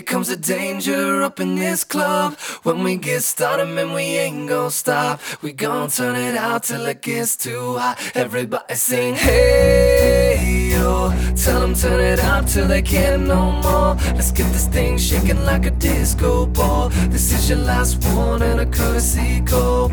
comes the danger up in this club. When we get started, man, we ain't gon' stop. We gon' turn it out till it gets too hot. Everybody sing, hey, yo. Tell them turn it up till they can't no more. Let's get this thing shaking like a disco ball. This is your last one and a courtesy call.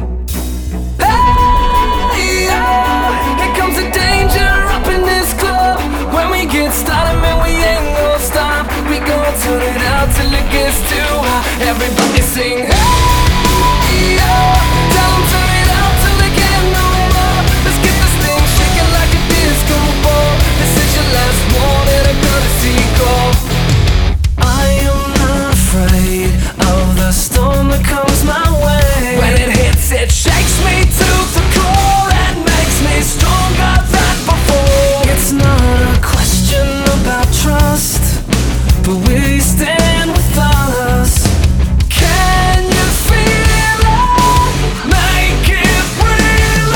Hey, yo. Here comes the danger up in this club. When we get started, man, we ain't gon' stop. We gon' turn it out till it gets too hot. Everybody sing, hey, yo. Tell them turn it out till they can't no more. Let's get this thing shaking like a disco ball. This is your last one and a courtesy call. I am not afraid of the storm that comes my way. When it hits, it shakes me to the core and makes me stronger than before. It's not a question about trust, but will you stand with us? Can you feel it? Make it real.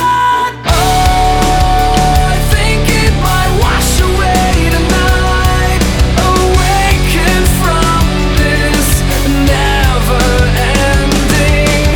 Oh, I think it might wash away tonight. Awaken from this never-ending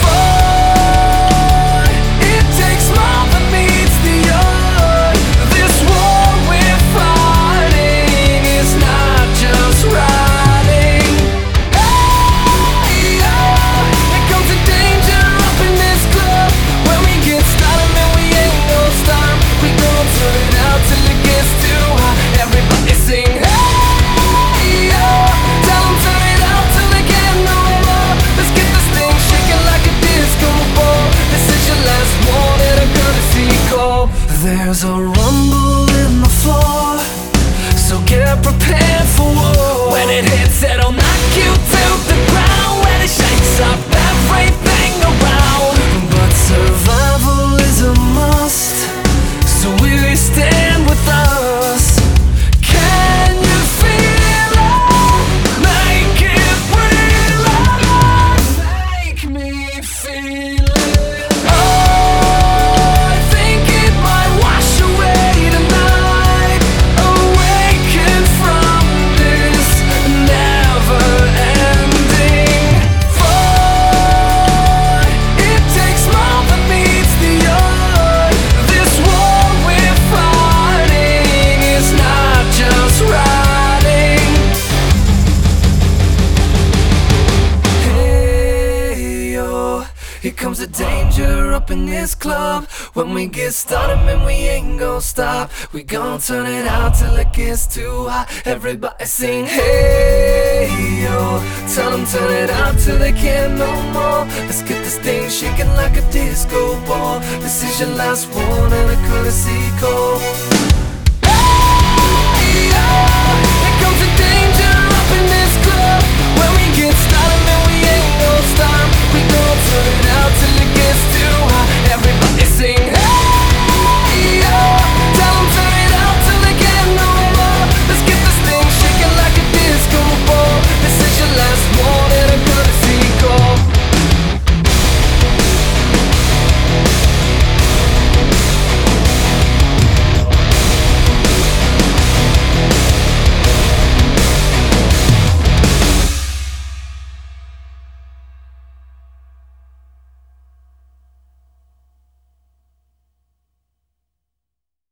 void. It takes more than meets the eye. This war we're fighting is not just riding. Hey, yo. Here comes the danger up in this club. When we get started, man, we ain't gon' stop. We gon' turn it out till it gets too hot. Everybody sing, hey, yo. Tell them turn it out till they can't no more. Let's get this thing shaking like a disco ball. This is your last one and a courtesy call. There's a rumble in the floor, so get prepared for war. When it hits, it'll knock you to the ground. When it shakes up everything around. But survival is a must, so will you stand with us? Can you feel it? Make it real. Make me feel it. Oh, I think it might wash away tonight. Awaken from this never-ending void. It takes more than meets the eye. This war we're fighting is not just riding. Hey, yo. Here comes the danger up in this club. When we get started, man, we ain't gon' stop. We gon' turn it out till it gets too hot. Everybody sing, hey, yo. Tell them turn it out till they can't no more. Let's get this thing shaking like a disco ball. This is your last one and a courtesy call.